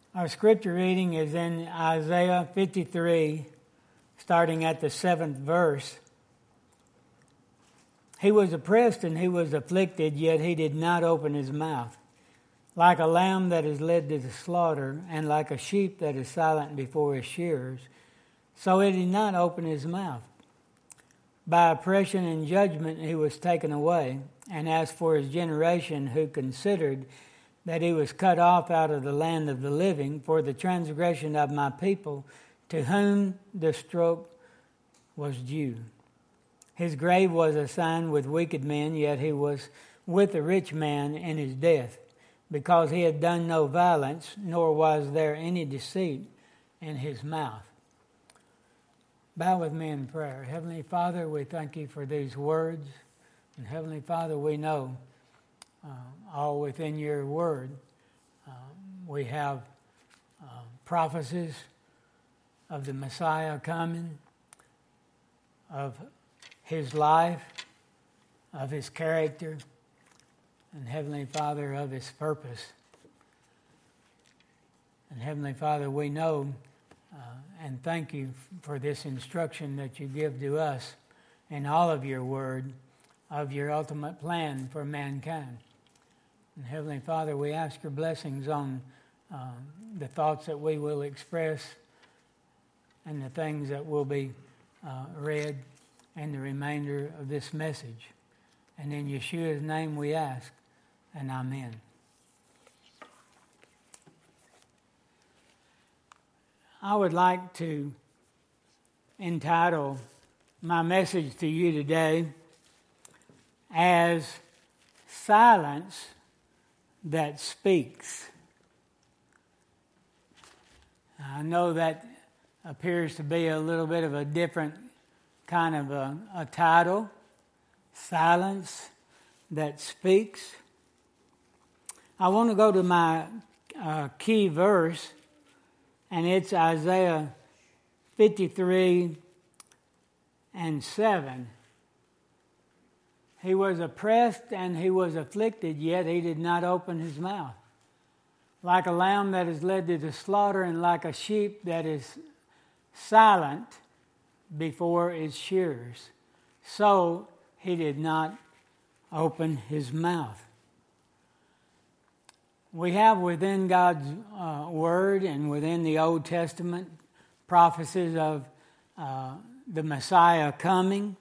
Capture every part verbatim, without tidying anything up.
Our scripture reading is in Isaiah fifty-three, starting at the seventh verse. He was oppressed and he was afflicted, yet he did not open his mouth. Like a lamb that is led to the slaughter, and like a sheep that is silent before his shearers, so he did not open his mouth. By oppression and judgment he was taken away. And as for his generation, who considered that he was cut off out of the land of the living for the transgression of my people, to whom the stroke was due. His grave was assigned with wicked men, yet he was with a rich man in his death, because he had done no violence, nor was there any deceit in his mouth. Bow with me in prayer. Heavenly Father, we thank you for these words. And Heavenly Father, we know uh, all within your word, uh, we have uh, prophecies of the Messiah coming, of his life, of his character, and Heavenly Father, of his purpose. And Heavenly Father, we know uh, and thank you for this instruction that you give to us in all of your word, of your ultimate plan for mankind. And Heavenly Father, we ask your blessings on uh, the thoughts that we will express and the things that will be uh, read and the remainder of this message. And in Yeshua's name we ask, and amen. I would like to entitle my message to you today as Silence That Speaks. I know that appears to be a little bit of a different kind of a, a title, Silence That Speaks. I want to go to my uh, key verse, and it's Isaiah fifty-three and seven. He was oppressed and he was afflicted, yet he did not open his mouth. Like a lamb that is led to the slaughter, and like a sheep that is silent before its shearers, so he did not open his mouth. We have within God's uh, Word and within the Old Testament prophecies of uh, the Messiah coming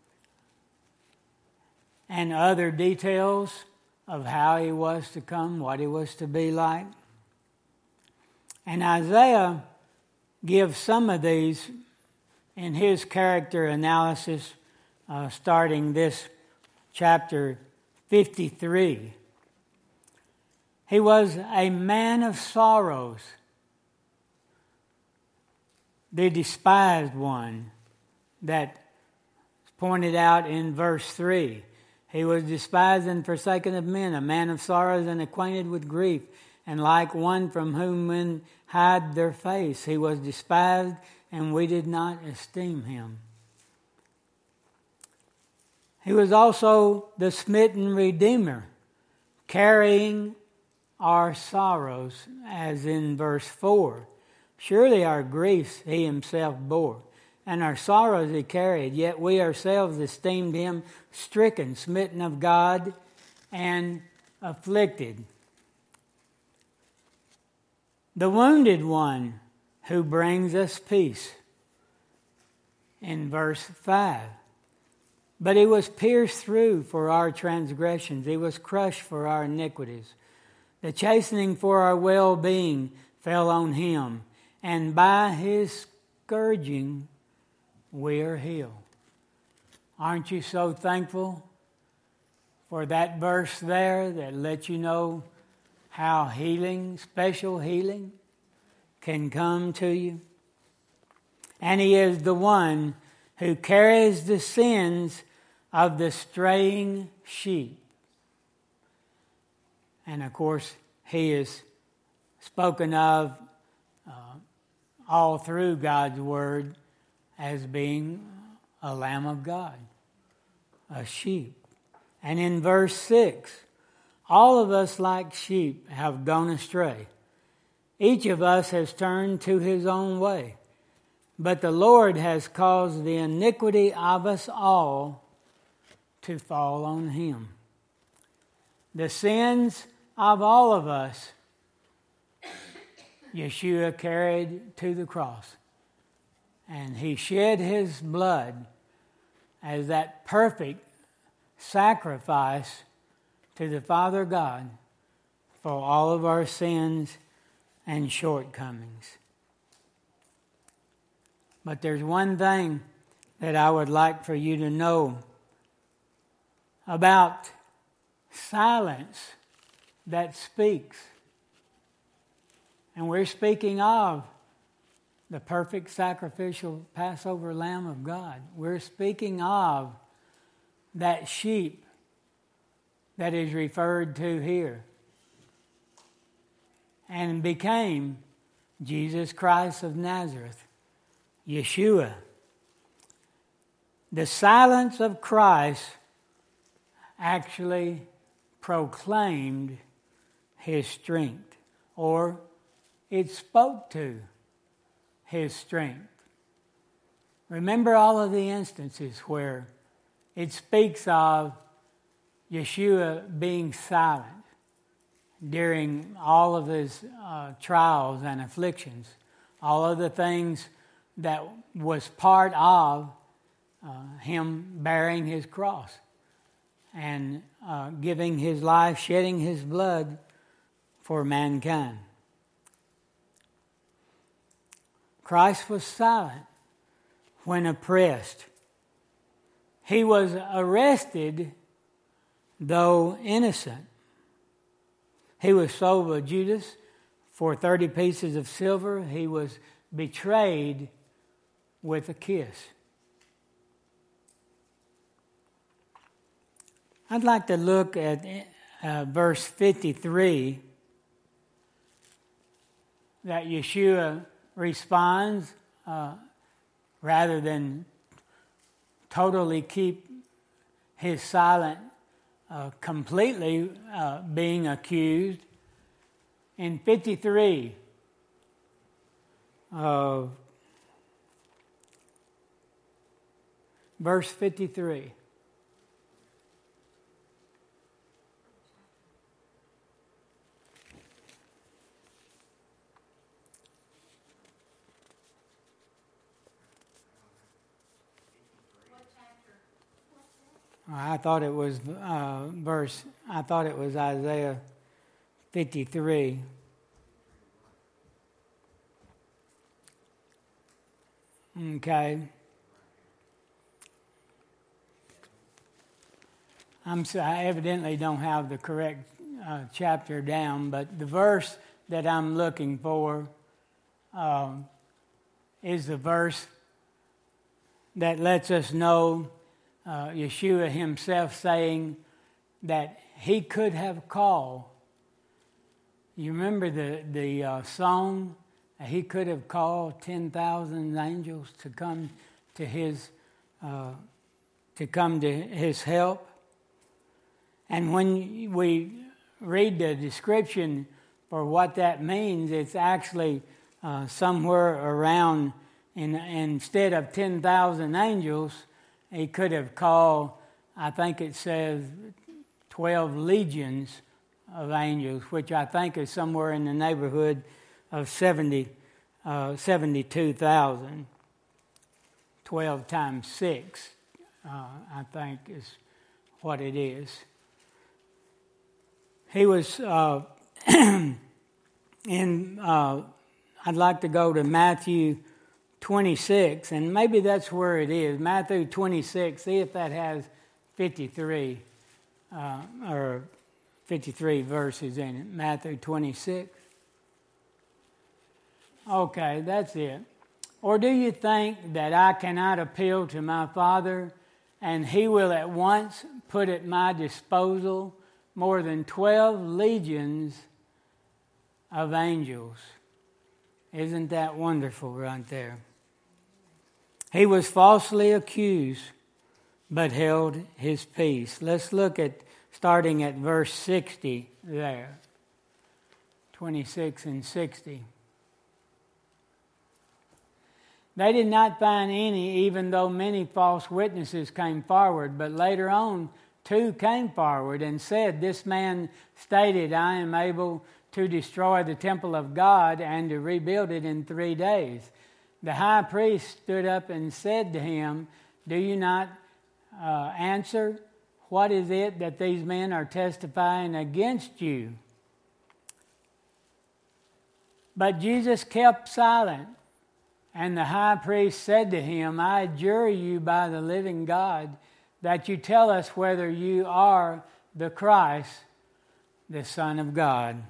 and other details of how he was to come, what he was to be like. And Isaiah gives some of these in his character analysis, uh, starting this chapter fifty-three. He was a man of sorrows, the despised one that is pointed out in verse three. He was despised and forsaken of men, a man of sorrows and acquainted with grief, and like one from whom men hide their face. He was despised, and we did not esteem him. He was also the smitten Redeemer, carrying our sorrows, as in verse four. Surely our griefs he himself bore, and our sorrows he carried, yet we ourselves esteemed him stricken, smitten of God, and afflicted. The wounded one who brings us peace, in verse five. But he was pierced through for our transgressions, he was crushed for our iniquities. The chastening for our well-being fell on him, and by his scourging we are healed. Aren't you so thankful for that verse there that lets you know how healing, special healing, can come to you? And he is the one who carries the sins of the straying sheep. And of course, he is spoken of uh, all through God's Word as being a Lamb of God, a sheep. And in verse six, all of us like sheep have gone astray. Each of us has turned to his own way, but the Lord has caused the iniquity of us all to fall on him. The sins of all of us, Yeshua carried to the cross. And he shed his blood as that perfect sacrifice to the Father God for all of our sins and shortcomings. But there's one thing that I would like for you to know about silence that speaks. And we're speaking of the perfect sacrificial Passover Lamb of God. We're speaking of that sheep that is referred to here and became Jesus Christ of Nazareth, Yeshua. The silence of Christ actually proclaimed his strength, or it spoke to his strength. Remember all of the instances where it speaks of Yeshua being silent during all of his uh, trials and afflictions, all of the things that was part of uh, him bearing his cross and uh, giving his life, shedding his blood for mankind. Christ was silent when oppressed. He was arrested, though innocent. He was sold by Judas for thirty pieces of silver. He was betrayed with a kiss. I'd like to look at uh, verse fifty-three, that Yeshua responds uh, rather than totally keep his silent uh, completely uh, being accused. In fifty-three, uh, verse fifty-three. I thought it was uh, verse. I thought it was Isaiah fifty-three. Okay. I'm so I evidently don't have the correct uh, chapter down, but the verse that I'm looking for um, is the verse that lets us know. Uh, Yeshua himself saying that he could have called. You remember the, the uh, song? He could have called ten thousand angels to come to his uh, to come to his help. And when we read the description for what that means, it's actually uh, somewhere around, in, instead of ten thousand angels, he could have called, I think it says, twelve legions of angels, which I think is somewhere in the neighborhood of seventy, uh, seventy-two thousand. twelve times six, uh, I think, is what it is. He was uh, in, uh, I'd like to go to Matthew twenty-six, and maybe that's where it is. Matthew twenty-six, see if that has fifty-three, uh, or fifty-three verses in it. Matthew twenty-six. Okay, that's it. Or do you think that I cannot appeal to my Father, and he will at once put at my disposal more than twelve legions of angels? Isn't that wonderful right there? He was falsely accused, but held his peace. Let's look at, starting at verse sixty there. twenty-six and sixty. They did not find any, even though many false witnesses came forward, but later on, two came forward and said, "This man stated, I am able to destroy the temple of God and to rebuild it in three days. The high priest stood up and said to him, "Do you not uh, answer? What is it that these men are testifying against you?" But Jesus kept silent, and the high priest said to him, "I adjure you by the living God that you tell us whether you are the Christ, the Son of God."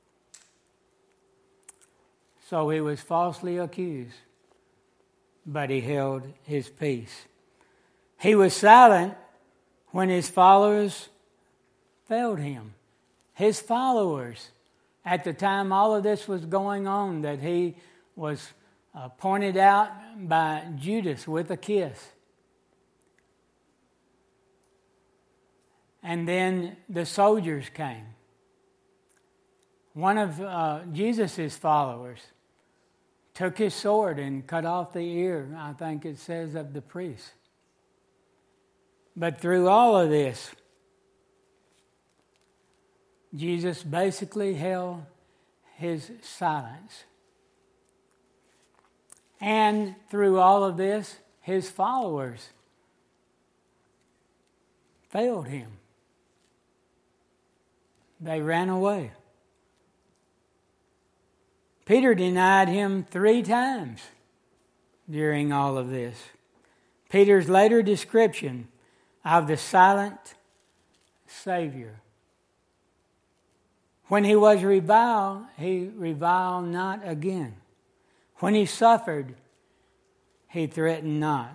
So he was falsely accused, but he held his peace. He was silent when his followers failed him. His followers, at the time all of this was going on, that he was uh, pointed out by Judas with a kiss. And then the soldiers came. One of uh, Jesus' followers took his sword and cut off the ear, I think it says, of the priest. But through all of this, Jesus basically held his silence. And through all of this, his followers failed him. They ran away. Peter denied him three times during all of this. Peter's later description of the silent Savior. When he was reviled, he reviled not again. When he suffered, he threatened not.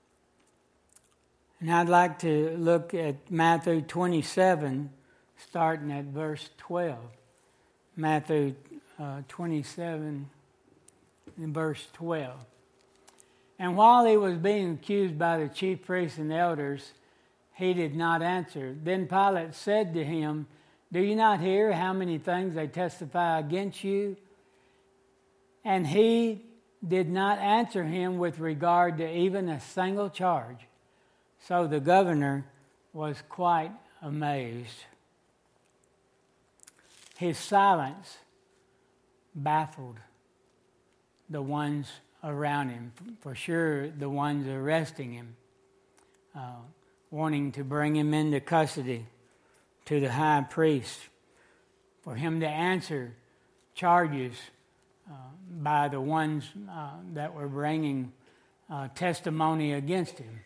And I'd like to look at Matthew twenty-seven, starting at verse twelve. Matthew uh, twenty-seven and verse twelve. "And while he was being accused by the chief priests and elders, he did not answer. Then Pilate said to him, 'Do you not hear how many things they testify against you?' And he did not answer him with regard to even a single charge. So the governor was quite amazed." His silence baffled the ones around him, for sure the ones arresting him, uh, wanting to bring him into custody to the high priest, for him to answer charges uh, by the ones uh, that were bringing uh, testimony against him.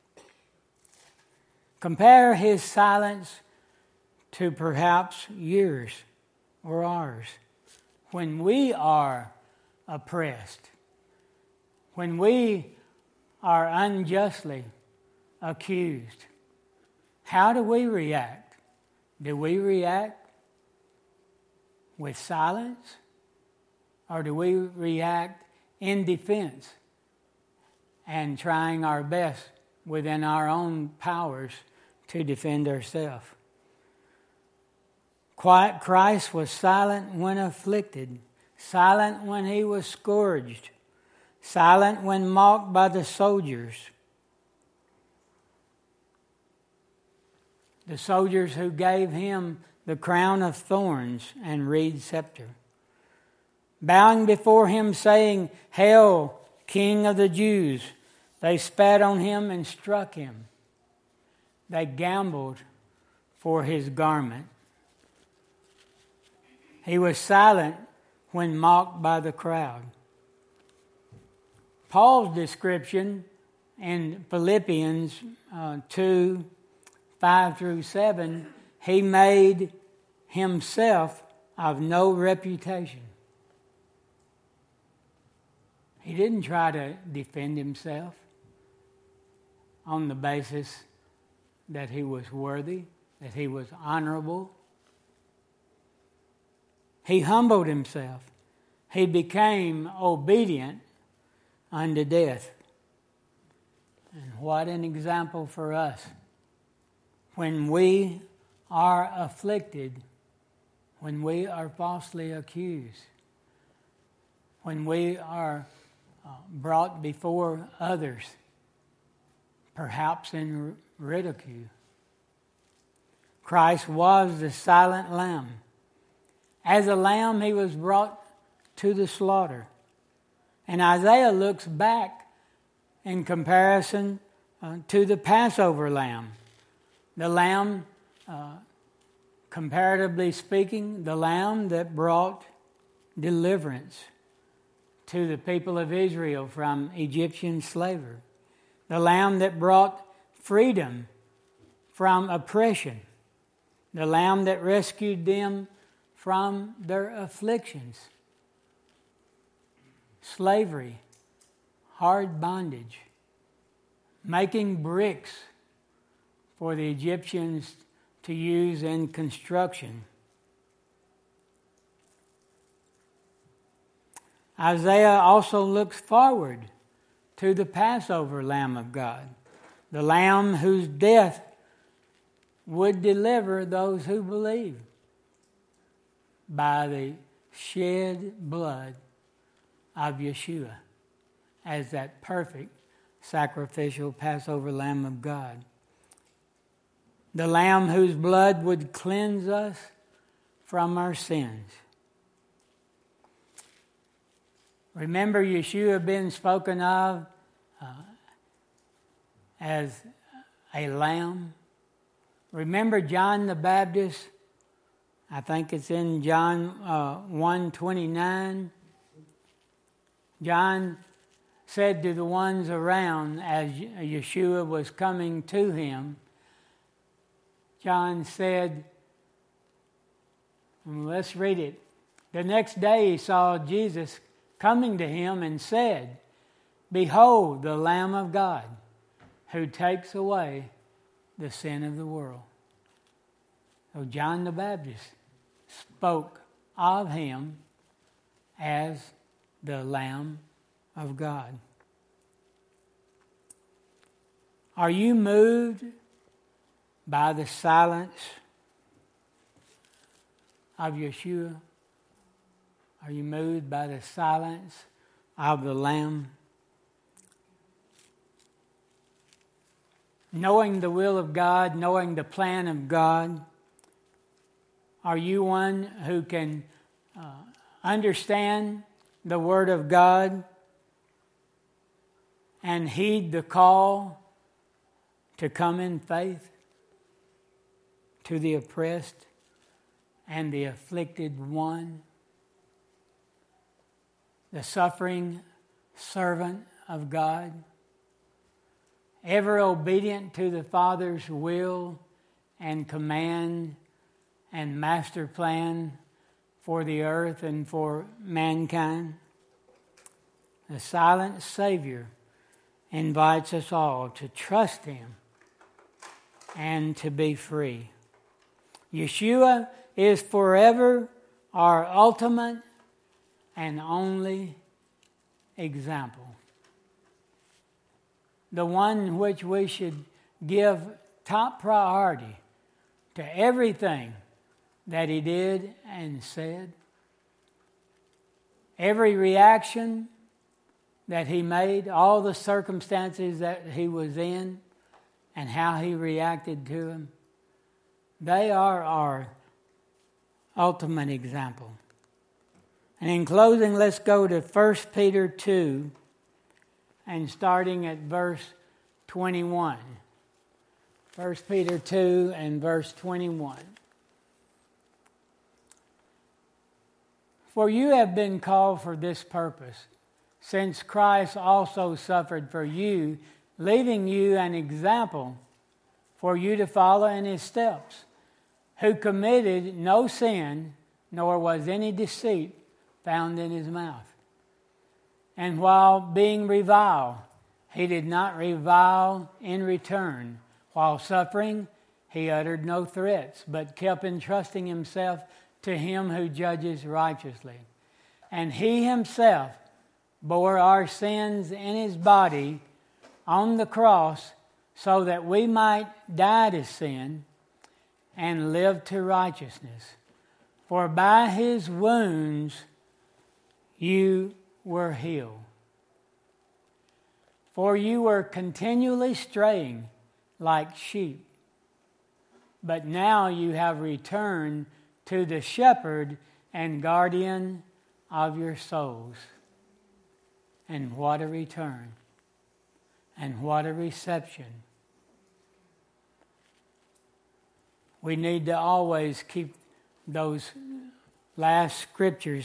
Compare his silence to perhaps yours or ours. When we are oppressed, when we are unjustly accused, how do we react? Do we react with silence? Or do we react in defense and trying our best within our own powers to defend ourselves? Christ was silent when afflicted, silent when he was scourged, silent when mocked by the soldiers. The soldiers who gave him the crown of thorns and reed scepter. Bowing before him, saying, "Hail, King of the Jews!" They spat on him and struck him. They gambled for his garment. He was silent when mocked by the crowd. Paul's description in Philippians uh, two, five through seven, he made himself of no reputation. He didn't try to defend himself on the basis that he was worthy, that he was honorable. He humbled himself. He became obedient unto death. And what an example for us. When we are afflicted, when we are falsely accused, when we are uh, brought before others, perhaps in ridicule. Christ was the silent lamb. As a lamb, he was brought to the slaughter. And Isaiah looks back in comparison uh, to the Passover lamb. The lamb, uh, comparatively speaking, the lamb that brought deliverance to the people of Israel from Egyptian slavery. The lamb that brought freedom from oppression. The lamb that rescued them from their afflictions. Slavery, hard bondage, making bricks for the Egyptians to use in construction. Isaiah also looks forward to the Passover Lamb of God, the Lamb whose death would deliver those who believe by the shed blood of Yeshua as that perfect sacrificial Passover Lamb of God. The Lamb whose blood would cleanse us from our sins. Remember Yeshua being spoken of uh, as a lamb. Remember John the Baptist. I think it's in John uh, one twenty-nine. John said to the ones around as Yeshua was coming to him, John said, let's read it. The next day he saw Jesus coming to him and said, "Behold the Lamb of God, who takes away the sin of the world." So John the Baptist spoke of him as the Lamb of God. Are you moved by the silence of Yeshua? Are you moved by the silence of the Lamb? Knowing the will of God, knowing the plan of God, are you one who can uh, understand the Word of God and heed the call to come in faith to the oppressed and the afflicted one, the suffering servant of God, ever obedient to the Father's will and command and master plan for the earth and for mankind? The silent Savior invites us all to trust Him and to be free. Yeshua is forever our ultimate and only example. The one which we should give top priority to everything that He did and said. Every reaction that He made, all the circumstances that He was in, and how He reacted to them, they are our ultimate example. And in closing, let's go to First Peter two, and starting at verse twenty-one. First Peter two and verse twenty-one. For you have been called for this purpose, since Christ also suffered for you, leaving you an example for you to follow in His steps, who committed no sin, nor was any deceit found in His mouth. And while being reviled, He did not revile in return. While suffering, He uttered no threats, but kept entrusting Himself to Him who judges righteously. And He Himself bore our sins in His body on the cross, so that we might die to sin and live to righteousness. For by his wounds you were healed. For you were continually straying like sheep, but now you have returned to the shepherd and guardian of your souls. And what a return, and what a reception. We need to always keep those last scriptures,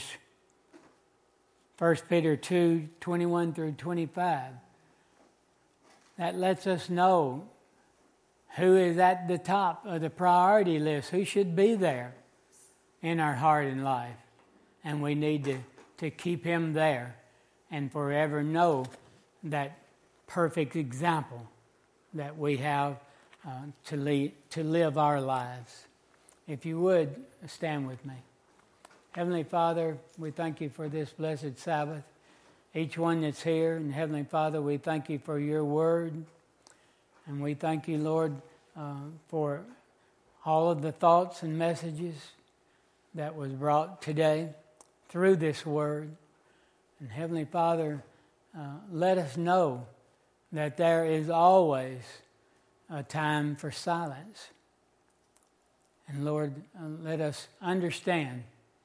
First Peter two, twenty-one through twenty-five. That lets us know who is at the top of the priority list, who should be there in our heart and life. And we need to, to keep him there and forever know that perfect example that we have uh, to, lead, to live our lives. If you would, stand with me. Heavenly Father, we thank you for this blessed Sabbath. Each one that's here, and Heavenly Father, we thank you for your word. And we thank you, Lord, uh, for all of the thoughts and messages that was brought today through this word. And Heavenly Father, uh, let us know that there is always a time for silence. And Lord, uh, let us understand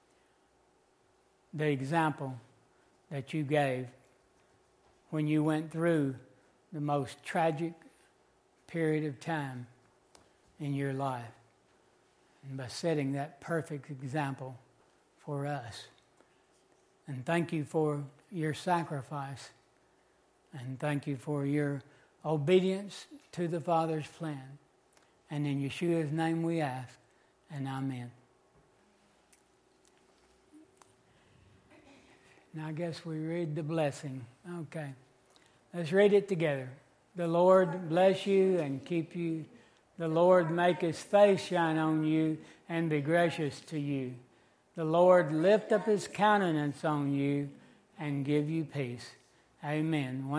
the example that you gave when you went through the most tragic period of time in your life, and by setting that perfect example for us. And thank you for your sacrifice, and thank you for your obedience to the Father's plan. And in Yeshua's name we ask, and amen. Now I guess we read the blessing. Okay. Let's read it together. The Lord bless you and keep you. The Lord make his face shine on you and be gracious to you. The Lord lift up his countenance on you and give you peace. Amen.